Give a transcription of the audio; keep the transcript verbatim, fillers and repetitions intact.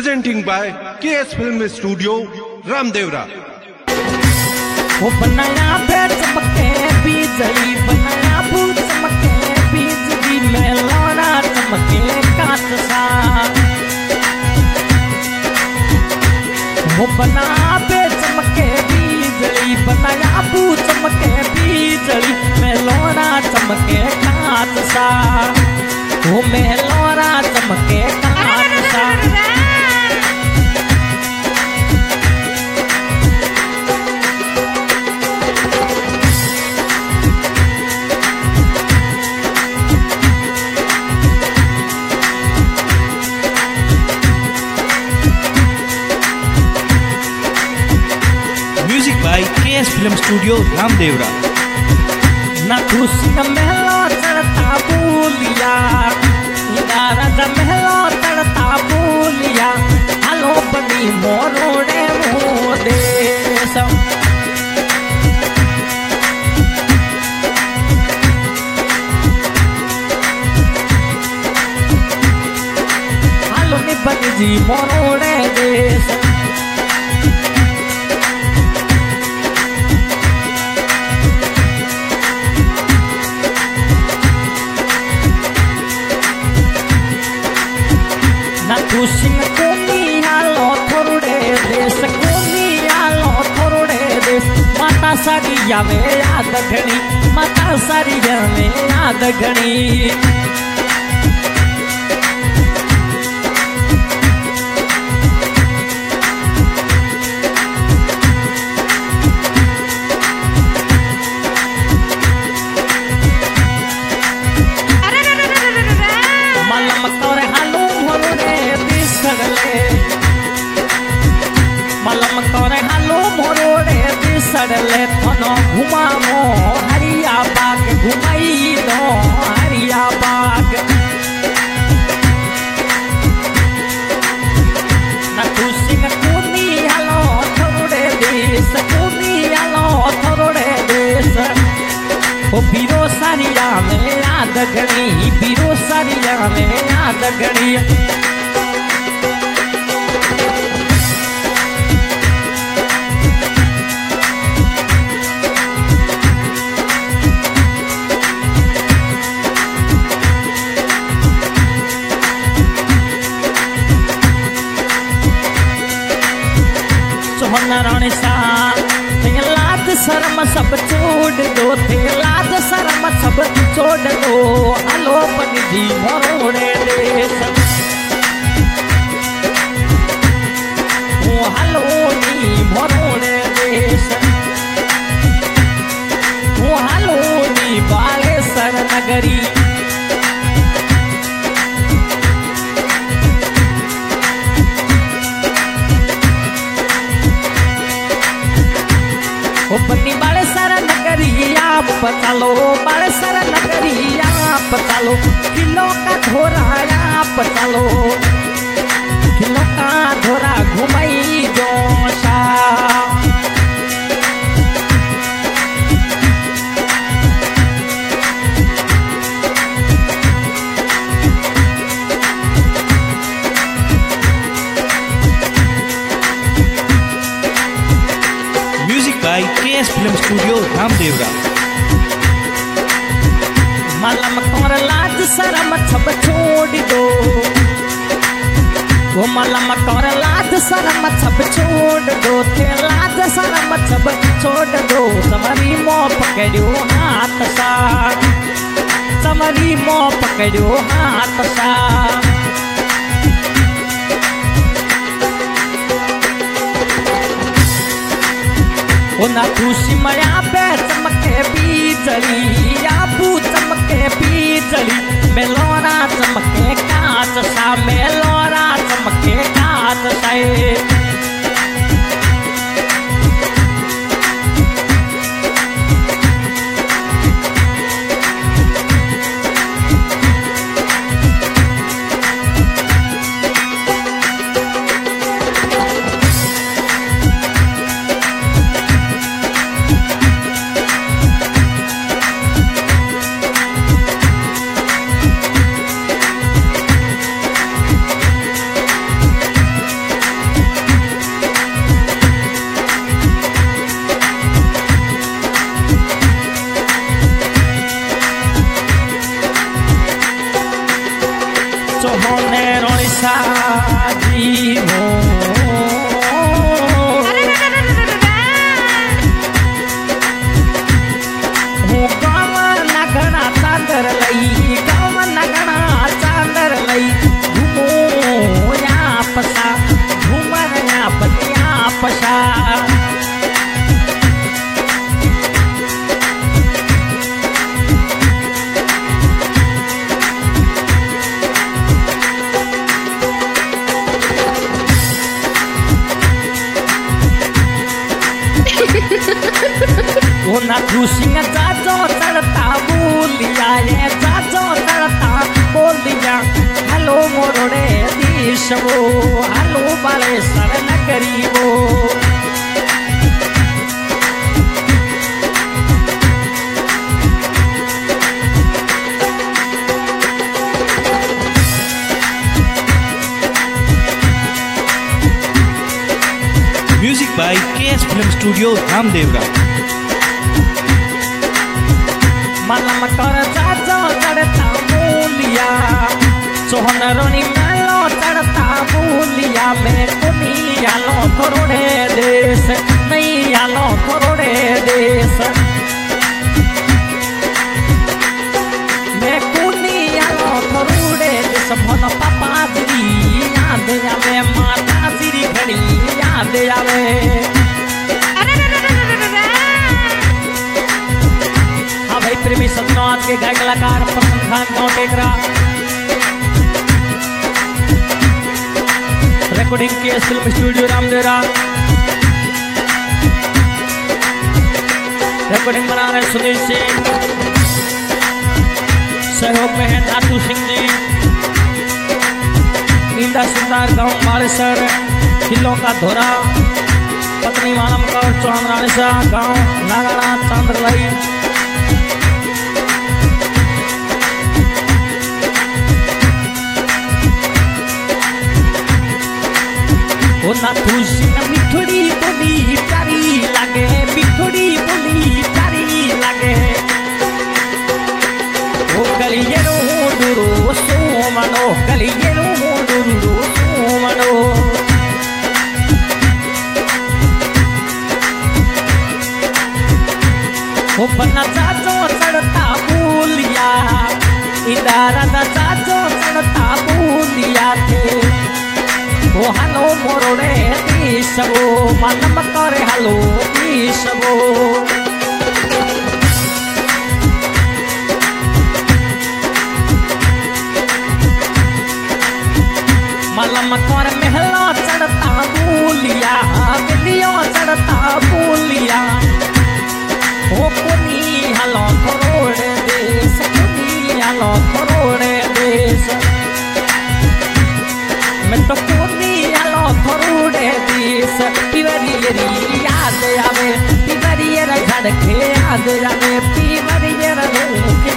presenting by K S Film Studio, Ramdevra. वो बनाया भेड़ चमके बिजली, बनाया भूत चमके बिजली, में लौड़ा चमके कांच सा। वो बनाया भेड़ चमके बिजली, बनाया भूत चमके बिजली, में लौड़ा चमके कांच सा। वो में लौड़ा चमके कांच सा। Music by K S Film Studio, Ramdevra. ना खुशी न महलो चढ़ता बोलिया, राजा महलो चढ़ता बोलिया, हलो बनी मोरोड़े मोदेश। हलो नि बनी जी मोरोड़े देश। खुशी कोनी आलो थोड़े देश, कोनी आलो थोड़े देश। माता सारी यावे याद घनी, माता सारी यावे याद घनी। मलम करे हालो मोरोड़े दिसड़ले थनो घुमामो हरिया बाग घुमाई दो हरिया बाग। न खुशी न कोनी हालो थोड़े देश, कोनी हालो थोड़े देश। ओ बीरो सारिया में याद घनी, बीरो सारिया में याद घनी। सोहना सा लाद शर्म सब छोड़ दो, थे लाद शर्म सब छोड़ दो। हलो बनी मोरोड़े देश, ओ हलो नी मोरोड़े देश, ओ हलो नी बालेश्वर नगरी। ओ बनी बालेश्वर नगरी आप चलो, बालेश्वर नगरी आप चलो। किलो का धोरा आप चलो, किलो का धोरा घुमाई जोशा। By K S Film Studio, Ramdevra. मलम कर लाज शरम सब छोड़ दो, वो मलम कर लाज शरम सब छोड़ दो, थे लाज शरम सब छोड़ दो। समरी मोह पकड़ो हाथ सा, समरी मोह पकड़ो हाथ सा। ओ ना खुशी मया पे चमके बिजली, आबू चमके बिजली, में लौड़ा चमके कांच सा, में लौड़ा चमके कांच सा। जीवो હું ગામ નગણા ચાંદર લઈ ગામ નગણા ચાંદર લઈ ઘૂમો યા પસા ઘૂમર યા પતિયા પસા नाथू सिंह जाजो चढ़ता बोलिया ये जाजो चढ़ता बोलिया हेलो मोरोड़े देश वो हेलो बाले सर नगरी वो Music by K S Film Studio, Ramdevra. मनम कर जाजो चढ़ता बोलिया सोहन रोनी मेलो चढ़ता बोलिया मैं कुनी आलो थोड़े देश नहीं आलो थोड़े देश मैं कुनी आलो थोड़े देश मन पापा जी याद आवे माता जी घड़ी याद आवे प्रेमी सज्जनों आज के गायक कलाकार प्रसन्न खान गाँव टेकरा रिकॉर्डिंग के फिल्म स्टूडियो रामदेवरा रिकॉर्डिंग बना रहे सुनील सिंह सहयोग में है नाथू सिंह जी इंदा सुंदर गाँव मालेसर किलों का धोरा पत्नी मानम कौर चौहान राणीसा गाँव नागाना चांद्रलाई ओ नाथू सिंह मिठड़ी बोली प्यारी लागे मिठड़ी बोली प्यारी लागे ओ गलिये रो डुरो सोमनो गलिये रो डुरो सोमनो ओ बन्ना जाजो चढ़ता बोलिया इदारा दा जाजो चढ़ता बोलिया थे ओ हलो मोरोड़े देशवो मनम करे हलो देशवो मलम कर महला चढ़ता बोलिया बिलियो चढ़ता बोलिया ओ कुनी हलो थोड़े देश कुनी हलो थोड़े देश मैं तो कुनी हलो थोड़े देश पिवरियरी याद आवे पिवरियर झड़के याद आवे पिवरियर